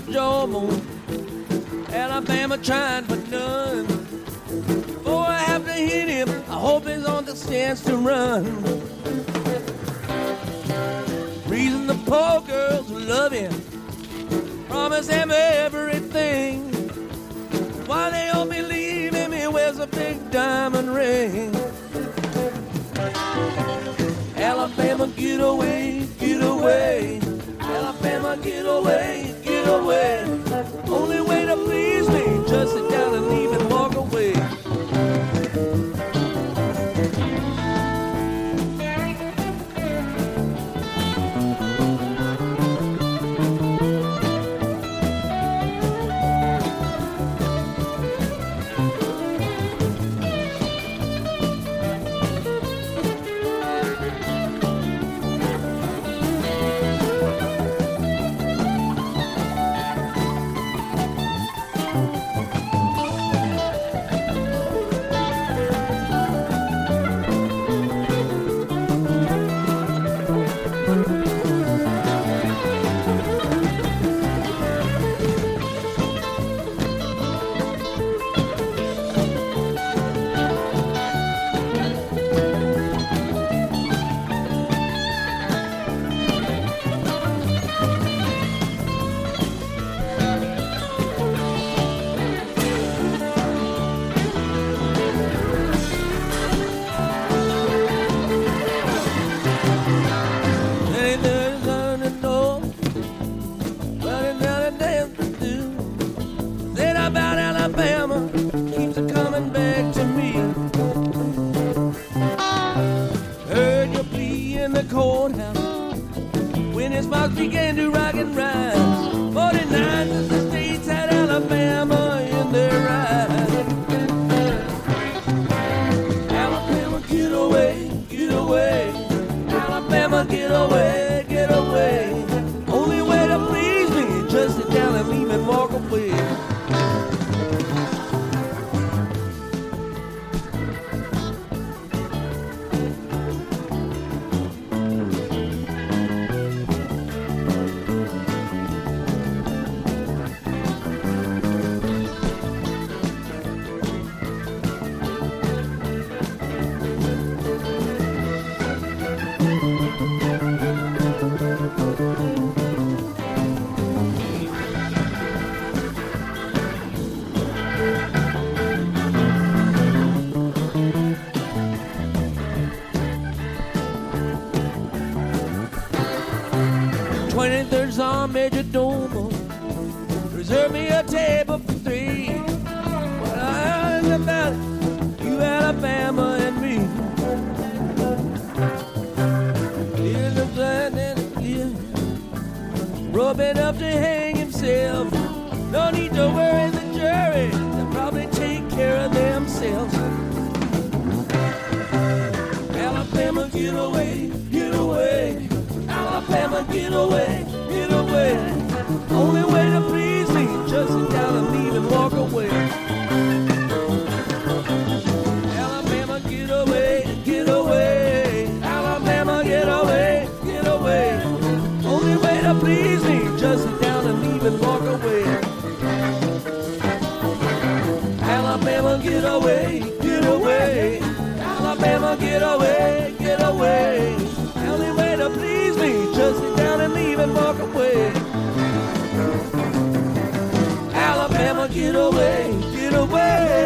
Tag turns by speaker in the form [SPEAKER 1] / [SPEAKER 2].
[SPEAKER 1] jawbone. Alabama trying for none. Before I have to hit him, I hope he's on the stance to run. Reason the poor girls love him, promise him everything. Why they all believe him, he wears a big diamond ring. Alabama, get away, get away. Alabama, get away, get away. Only way to please me, just sit down and leave and walk away. Began to rock and rise. 49 of the states had Alabama in their ride. Alabama, get away, get away. Alabama, get away, get away. Only way to please me, just sit down and leave and walk away. Major Domo, reserve me a table for three. But I heard about you, Alabama, and me. Here's the blind and the clear, rubbing up to hang himself. No need to worry the jury, they'll probably take care of themselves. Alabama, get away, get away. Alabama, get away. Get away. Only way to please me, just sit down and leave and walk away. Alabama, get away, get away. Alabama, get away, get away. Only way to please me, just sit down and leave and walk away. Alabama, get away, get away. Alabama, get away, get away. Only way to please me, just sit down and leave and walk away. Alabama, get away, get away.